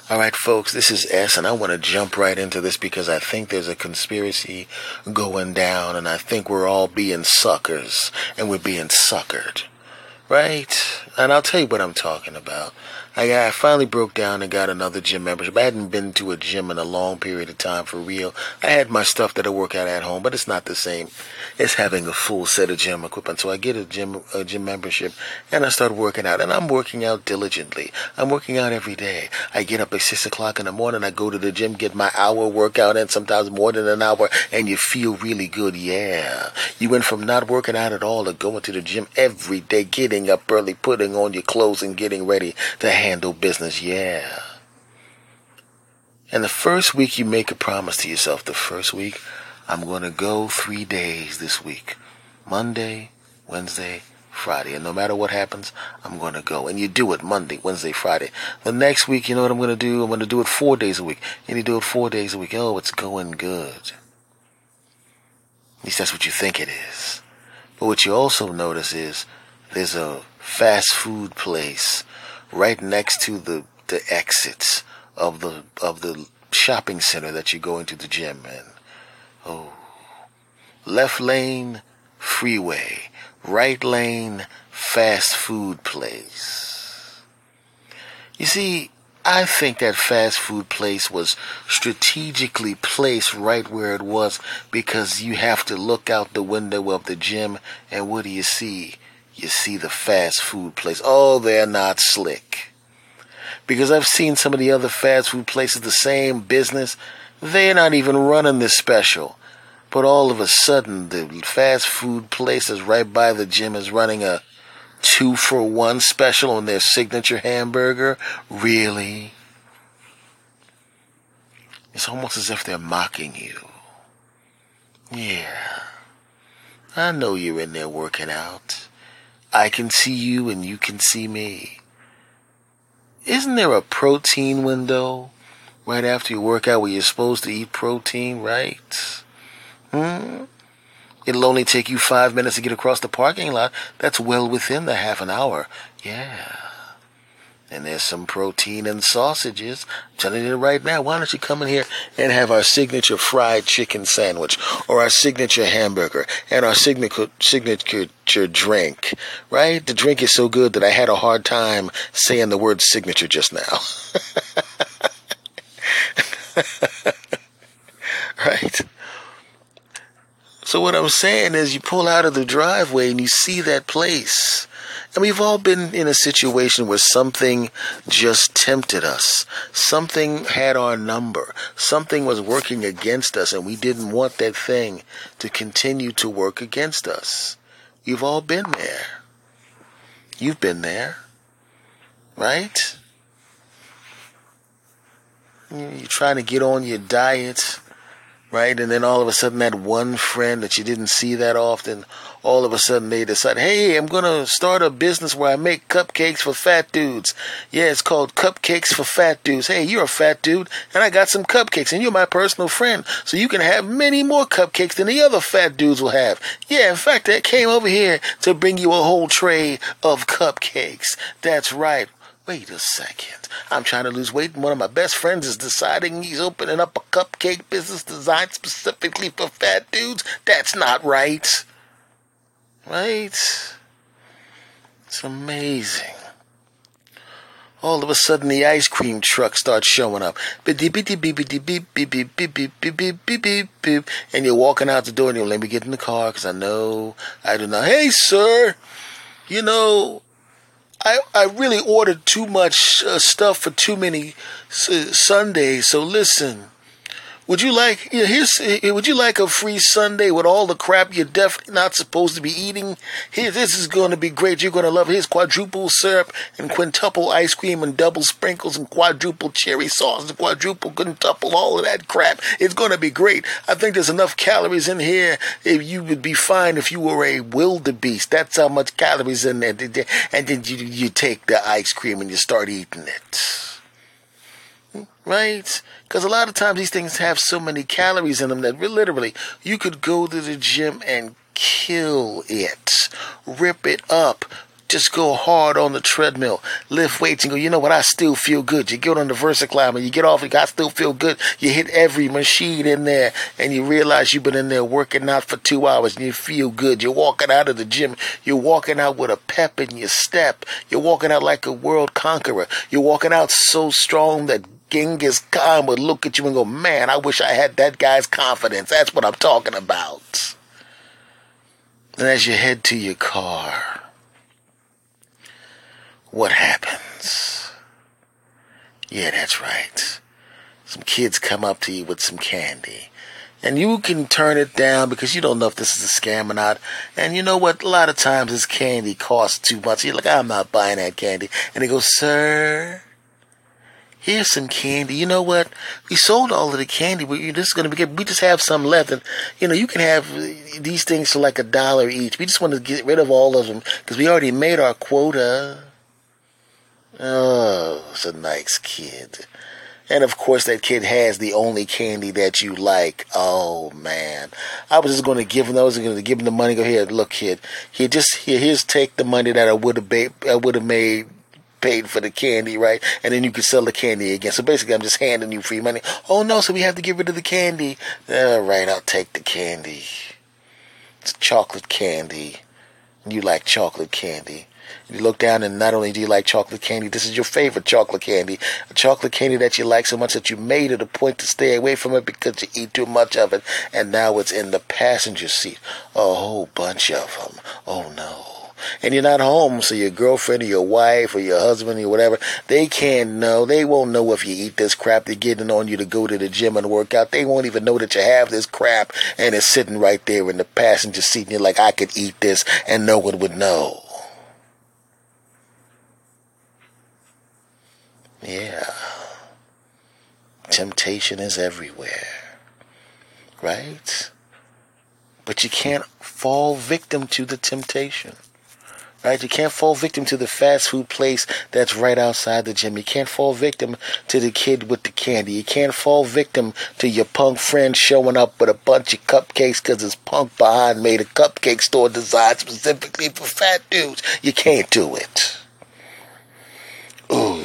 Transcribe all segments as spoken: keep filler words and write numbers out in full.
All right, folks, this is S, and I want to jump right into this because I think there's a conspiracy going down, and I think we're all being suckers, and we're being suckered, right? And I'll tell you what I'm talking about. I, I finally broke down and got another gym membership. I hadn't been to a gym in a long period of time for real. I had my stuff that I work out at home, but it's not the same as having a full set of gym equipment. So I get a gym a gym membership, and I start working out. And I'm working out diligently. I'm working out every day. I get up at six o'clock in the morning. I go to the gym, get my hour workout in, sometimes more than an hour, and you feel really good. Yeah. You went from not working out at all to going to the gym every day, getting up early, putting on your clothes, and getting ready to handle business. Yeah. And the first week you make a promise to yourself, the first week, I'm going to go three days this week. Monday, Wednesday, Friday. And no matter what happens, I'm going to go. And you do it Monday, Wednesday, Friday. The next week, you know what I'm going to do? I'm going to do it four days a week. And you do it four days a week. Oh, it's going good. At least that's what you think it is. But what you also notice is there's a fast food place right next to the, the exits of the of the shopping center that you go into the gym in. Oh, left lane, freeway. Right lane, fast food place. You see, I think that fast food place was strategically placed right where it was because you have to look out the window of the gym, and what do you see? You see the fast food place. Oh, they're not slick. Because I've seen some of the other fast food places, the same business, they're not even running this special. But all of a sudden, the fast food place that's right by the gym is running a two for one special on their signature hamburger. Really? It's almost as if they're mocking you. Yeah. I know you're in there working out. I can see you and you can see me. Isn't there a protein window right after you work out where you're supposed to eat protein, right? Hmm? It'll only take you five minutes to get across the parking lot. That's well within the half an hour. Yeah. And there's some protein and sausages. I'm telling you right now, why don't you come in here and have our signature fried chicken sandwich or our signature hamburger and our signature signature drink, right? The drink is so good that I had a hard time saying the word signature just now. Right? So what I'm saying is you pull out of the driveway and you see that place. And we've all been in a situation where something just tempted us. Something had our number. Something was working against us, and we didn't want that thing to continue to work against us. You've all been there. You've been there. Right? You're trying to get on your diet, right? And then all of a sudden that one friend that you didn't see that often, all of a sudden they decide, hey, I'm going to start a business where I make cupcakes for fat dudes. Yeah, it's called Cupcakes for Fat Dudes. Hey, you're a fat dude, and I got some cupcakes, and you're my personal friend, so you can have many more cupcakes than the other fat dudes will have. Yeah, in fact, I came over here to bring you a whole tray of cupcakes. That's right. Wait a second. I'm trying to lose weight, and one of my best friends is deciding he's opening up a cupcake business designed specifically for fat dudes? That's not right. Right? It's amazing. All of a sudden, the ice cream truck starts showing up. And you're walking out the door, and you'll let me get in the car, because I know I do not. Hey, sir, you know, I, I really ordered too much uh, stuff for too many uh, Sundays. So listen, would you like you know, here's uh, would you like a free Sunday with all the crap you're definitely not supposed to be eating? Here, this is going to be great. You're going to love it. Here's quadruple syrup and quintuple ice cream and double sprinkles and quadruple cherry sauce and quadruple quintuple all of that crap. It's going to be great. I think there's enough calories in here. If you would be fine if you were a wildebeest. That's how much calories in there. And then you you take the ice cream and you start eating it. Right? Because a lot of times these things have so many calories in them that literally you could go to the gym and kill it. Rip it up. just go hard on the treadmill, lift weights and go, you know what, I still feel good. You get on the VersaClimber, you get off, you got still feel good. You hit every machine in there and you realize you've been in there working out for two hours and you feel good. You're walking out of the gym. You're walking out with a pep in your step. You're walking out like a world conqueror. You're walking out so strong that Genghis Khan would look at you and go, man, I wish I had that guy's confidence. That's what I'm talking about. And as you head to your car, what happens? Yeah, that's right. Some kids come up to you with some candy. And you can turn it down because you don't know if this is a scam or not. And you know what? A lot of times this candy costs too much. You're like, I'm not buying that candy. And they go, sir, here's some candy. You know what? We sold all of the candy. We this is going to be good. We just have some left. And, you know, you can have these things for like a dollar each. We just want to get rid of all of them because we already made our quota. Oh, it's a nice kid. And of course that kid has the only candy that you like. Oh man. I was just going to give him those. I was going to give him the money. Go here, look kid. Here, just here, here's take the money that I would have ba- I would have made paid for the candy, right? And then you can sell the candy again. So basically I'm just handing you free money. Oh no, so we have to get rid of the candy. All right, I'll take the candy. It's chocolate candy. You like chocolate candy. You look down and not only do you like chocolate candy, this is your favorite chocolate candy. A chocolate candy that you like so much that you made it a point to stay away from it because you eat too much of it. And now it's in the passenger seat. A whole bunch of them. Oh no. And you're not home, so your girlfriend or your wife or your husband or whatever, they can't know. They won't know if you eat this crap. They're getting on you to go to the gym and work out. They won't even know that you have this crap and it's sitting right there in the passenger seat. And you're like, I could eat this and no one would know. Yeah. Temptation is everywhere. Right? But you can't fall victim to the temptation. Right? You can't fall victim to the fast food place that's right outside the gym. You can't fall victim to the kid with the candy. You can't fall victim to your punk friend showing up with a bunch of cupcakes because his punk behind made a cupcake store designed specifically for fat dudes. You can't do it. Ooh.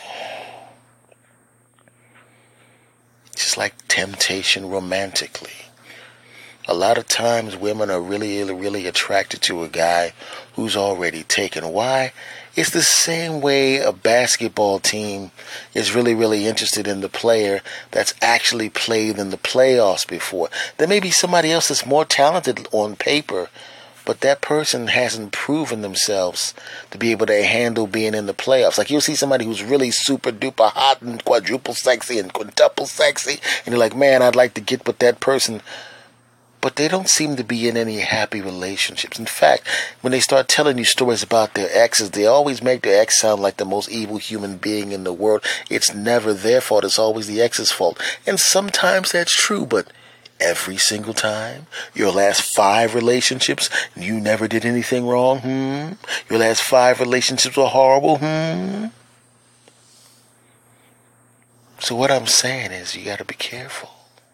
Just like temptation romantically. A lot of times women are really, really attracted to a guy who's already taken. Why? It's the same way a basketball team is really, really interested in the player that's actually played in the playoffs before. There may be somebody else that's more talented on paper, but that person hasn't proven themselves to be able to handle being in the playoffs. Like you'll see somebody who's really super duper hot and quadruple sexy and quintuple sexy, and you're like, man, I'd like to get with that person. But they don't seem to be in any happy relationships. In fact, when they start telling you stories about their exes, they always make their ex sound like the most evil human being in the world. It's never their fault. It's always the ex's fault. And sometimes that's true, but every single time? Your last five relationships, you never did anything wrong? Hmm? Your last five relationships were horrible? Hmm? So what I'm saying is you got to be careful.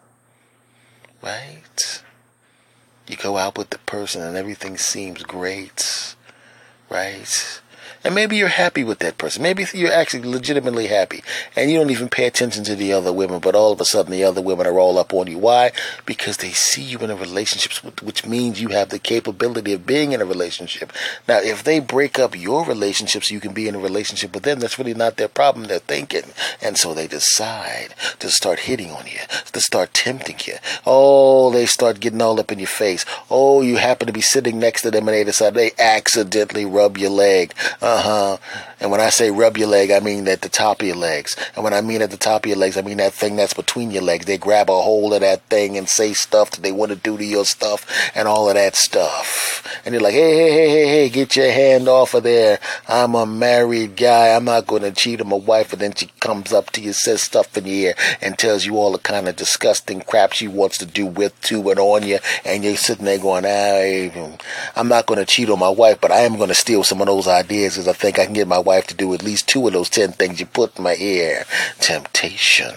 Right? You go out with the person and everything seems great, right? And maybe you're happy with that person. Maybe you're actually legitimately happy. And you don't even pay attention to the other women, but all of a sudden the other women are all up on you. Why? Because they see you in a relationship, which means you have the capability of being in a relationship. Now, if they break up your relationship so you can be in a relationship with them, that's really not their problem. They're thinking. And so they decide to start hitting on you, to start tempting you. Oh, they start getting all up in your face. Oh, you happen to be sitting next to them and they decide they accidentally rub your leg. Uh-huh. And when I say rub your leg, I mean at the top of your legs. And when I mean at the top of your legs, I mean that thing that's between your legs. They grab a hold of that thing and say stuff that they want to do to your stuff and all of that stuff. And you're like, hey, hey, hey, hey, hey, get your hand off of there. I'm a married guy. I'm not going to cheat on my wife. And then she comes up to you, says stuff in your ear, and tells you all the kind of disgusting crap she wants to do with, to, and on you. And you're sitting there going, ah, I'm not going to cheat on my wife, but I am going to steal some of those ideas because I think I can get my wife to do at least two of those ten things you put in my ear. Temptation.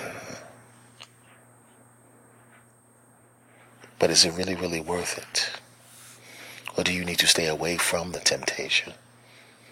But is it really, really worth it? Or do you need to stay away from the temptation?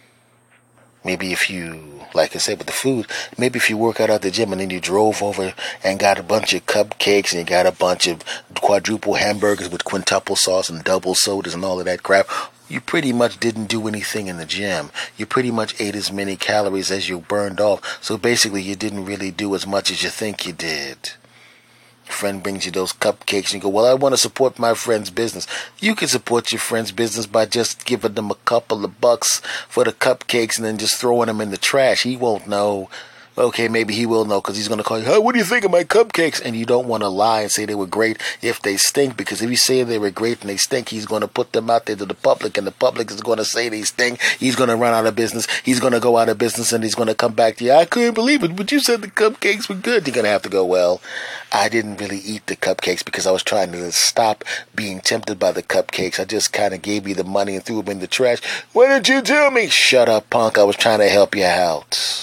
Maybe if you, like I said with the food, maybe if you work out at the gym and then you drove over and got a bunch of cupcakes and you got a bunch of quadruple hamburgers with quintuple sauce and double sodas and all of that crap, you pretty much didn't do anything in the gym. You pretty much ate as many calories as you burned off. So basically you didn't really do as much as you think you did. Friend brings you those cupcakes and you go, well, I want to support my friend's business. You can support your friend's business by just giving them a couple of bucks for the cupcakes and then just throwing them in the trash. He won't know. Okay, maybe he will know because he's going to call you, hey, what do you think of my cupcakes? And you don't want to lie and say they were great if they stink, because if you say they were great and they stink, he's going to put them out there to the public, and the public is going to say they stink. He's going to run out of business. He's going to go out of business, and he's going to come back to you. I couldn't believe it, but you said the cupcakes were good. You're going to have to go, well, I didn't really eat the cupcakes because I was trying to stop being tempted by the cupcakes. I just kind of gave you the money and threw them in the trash. Why didn't you tell me? Shut up, punk. I was trying to help you out.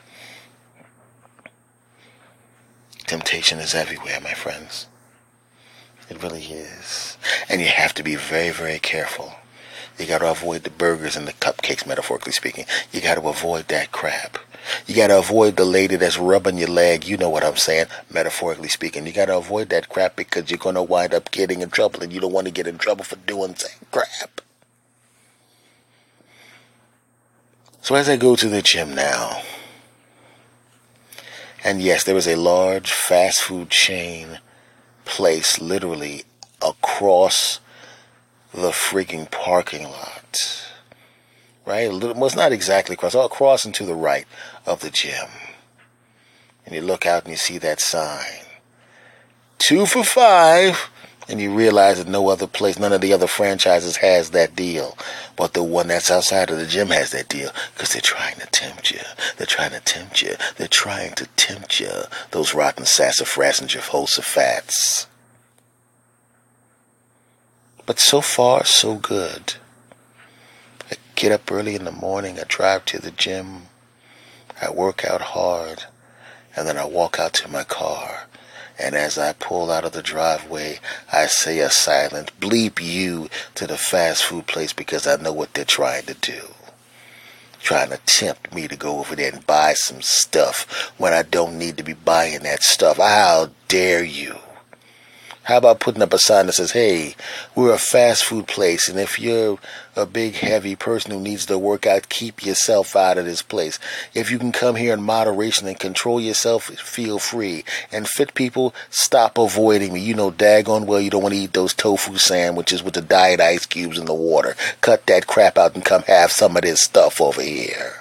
Temptation is everywhere, my friends. It really is. And you have to be very, very careful. You got to avoid the burgers and the cupcakes, metaphorically speaking. You got to avoid that crap. You got to avoid the lady that's rubbing your leg. You know what I'm saying, metaphorically speaking. You got to avoid that crap because you're going to wind up getting in trouble, and you don't want to get in trouble for doing that crap. So as I go to the gym now, and yes, there is a large fast food chain place literally across the freaking parking lot. Right? Well, it's not exactly across, across and to the right of the gym. And you look out and you see that sign. Two for five. And you realize that no other place, none of the other franchises has that deal. But the one that's outside of the gym has that deal. Because they're trying to tempt you. They're trying to tempt you. They're trying to tempt you. Those rotten sassafras and Jehoshaphat's. But so far, so good. I get up early in the morning. I drive to the gym. I work out hard. And then I walk out to my car. And as I pull out of the driveway, I say a silent bleep you to the fast food place, because I know what they're trying to do. Trying to tempt me to go over there and buy some stuff when I don't need to be buying that stuff. How dare you? How about putting up a sign that says, hey, we're a fast food place, and if you're a big, heavy person who needs to work out, keep yourself out of this place. If you can come here in moderation and control yourself, feel free. And fit people, stop avoiding me. You know daggone well you don't want to eat those tofu sandwiches with the diet ice cubes in the water. Cut that crap out and come have some of this stuff over here.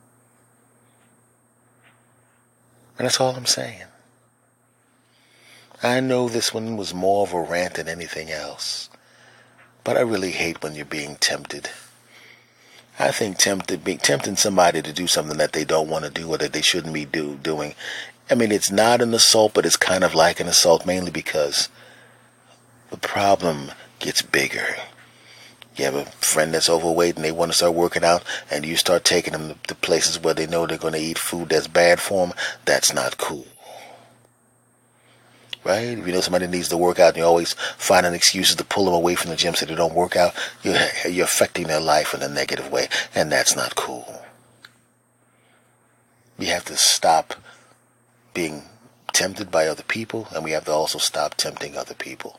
And that's all I'm saying. I know this one was more of a rant than anything else, but I really hate when you're being tempted. I think tempted, being, tempting somebody to do something that they don't want to do or that they shouldn't be do, doing, I mean, it's not an assault, but it's kind of like an assault, mainly because the problem gets bigger. You have a friend that's overweight and they want to start working out, and you start taking them to places where they know they're going to eat food that's bad for them. That's not cool. Right? If you know somebody needs to work out and you're always finding excuses to pull them away from the gym so they don't work out, you're, you're affecting their life in a negative way, and that's not cool. We have to stop being tempted by other people, and we have to also stop tempting other people.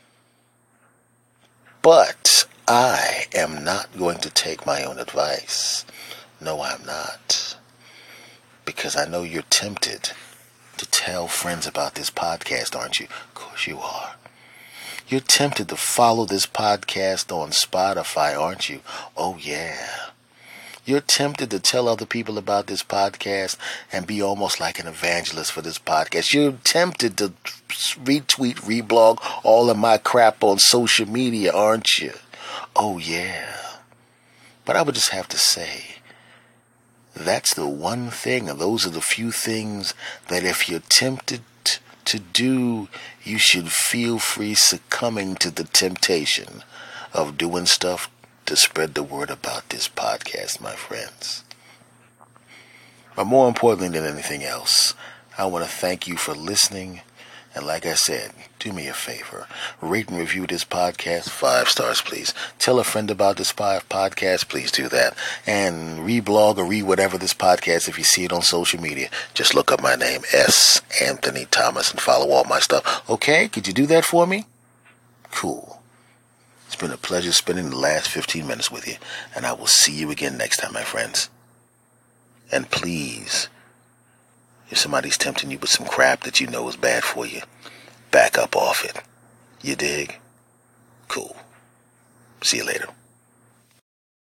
But I am not going to take my own advice. No, I'm not. Because I know you're tempted to tell friends about this podcast, aren't you? Of course you are. You're tempted to follow this podcast on Spotify, aren't you? Oh, yeah. You're tempted to tell other people about this podcast and be almost like an evangelist for this podcast. You're tempted to retweet, reblog all of my crap on social media, aren't you? Oh, yeah. But I would just have to say, that's the one thing, and those are the few things that if you're tempted to do, you should feel free succumbing to the temptation of doing stuff to spread the word about this podcast, my friends. But more importantly than anything else, I want to thank you for listening. And like I said, do do me a favor. Rate and review this podcast. Five stars, please. Tell a friend about this five podcast. Please do that. And reblog or read whatever this podcast if you see it on social media. Just look up my name, S. Anthony Thomas, and follow all my stuff. Okay? Could you do that for me? Cool. It's been a pleasure spending the last fifteen minutes with you. And I will see you again next time, my friends. And please, if somebody's tempting you with some crap that you know is bad for you, back up off it. You dig? Cool. See you later.